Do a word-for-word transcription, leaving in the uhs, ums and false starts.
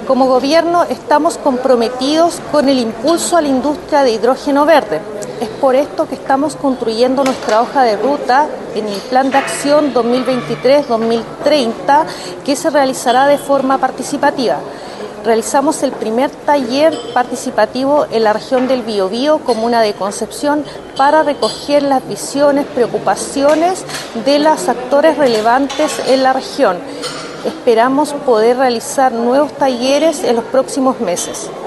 Como gobierno estamos comprometidos con el impulso a la industria de hidrógeno verde. Es por esto que estamos construyendo nuestra hoja de ruta en el Plan de Acción dos mil veintitrés dos mil treinta, que se realizará de forma participativa. Realizamos el primer taller participativo en la región del Biobío, comuna de Concepción, para recoger las visiones, preocupaciones de los actores relevantes en la región. Esperamos poder realizar nuevos talleres en los próximos meses.